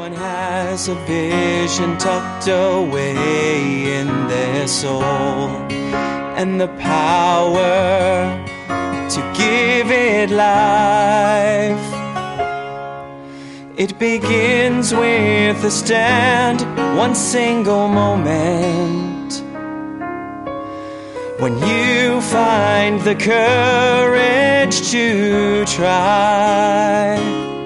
Everyone has a vision tucked away in their soul, and the power to give it life. It begins with a stand, one single moment, when you find the courage to try.